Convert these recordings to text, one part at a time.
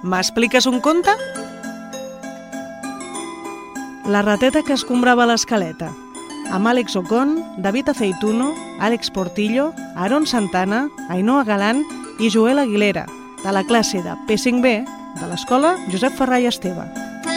M'expliques un conte? La rateta que escombrava l'escaleta, amb Àlex Ocon, David Aceituno, Àlex Portillo, Aaron Santana, Ainhoa Galán i Joel Aguilera, de la classe de P5B de l'escola Josep Ferrà i Esteve.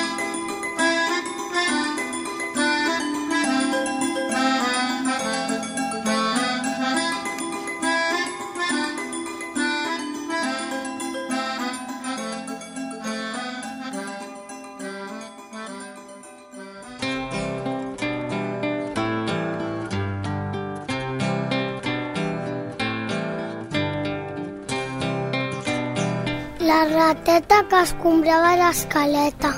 La rateta que escombrava l'escaleta.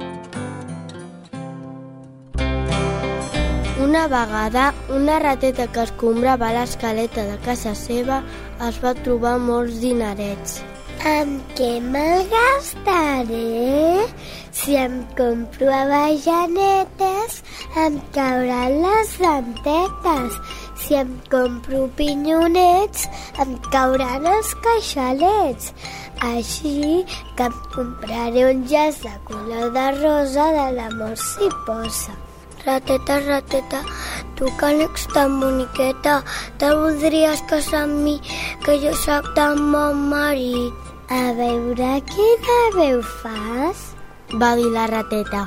Una vegada, una rateta que escombrava l'escaleta de casa seva es va trobar molts dinerets. Amb què me'l gastaré? Si em compro avellanetes, em cauran les dentetes. Si em compro pinyonets, em cauran els queixalets. Així que em compraré un llaç de color de rosa de l'amor s'hi posa. Rateta, rateta, tu que n'ets tan boniqueta, te voldries casar amb mi, que jo soc tan bon marit. A veure quina veu fas, va dir la rateta.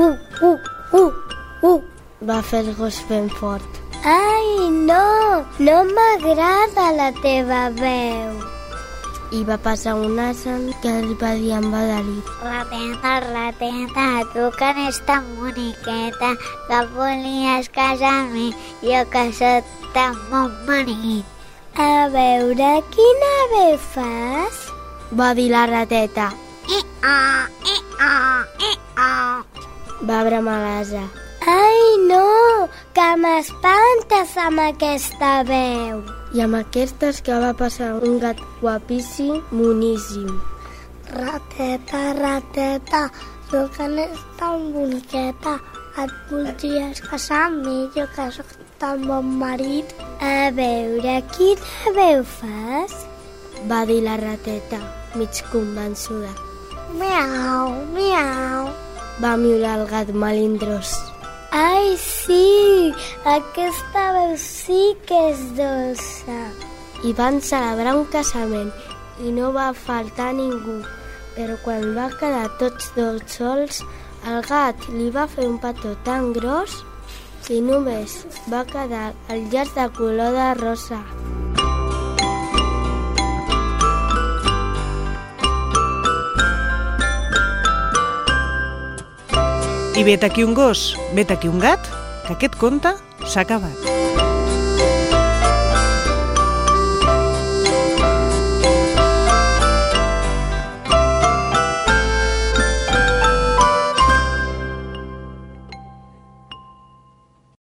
Va fer el gos ben fort. Ai, no m'agrada la teva veu. I va passar un ase que li va dir amb adherit. Rateta, rateta, tu que n'és tan boniqueta, que volies casar amb mi, jo que soc tan bon marit. A veure quina veu fas, va dir la rateta. Va bramar l'ase. Ai, no, que m'espantes amb aquesta veu. I amb aquestes que va passar un gat guapíssim, moníssim. Rateta, rateta, tu que n'és tan boniqueta, et voldries casar amb mi, jo que soc tan bon marit. A veure quina veu fas, va dir la rateta, mig convençuda. Miau, miau, va miular el gat melindrós. Ai, sí, aquesta veu sí que és dolça. I van celebrar un casament i no va faltar ningú, però quan va quedar tots dos sols, el gat li va fer un petó tan gros que només va quedar el llaç de color de rosa. I vet aquí un gos, vet aquí un gat, que aquest conte s'ha acabat.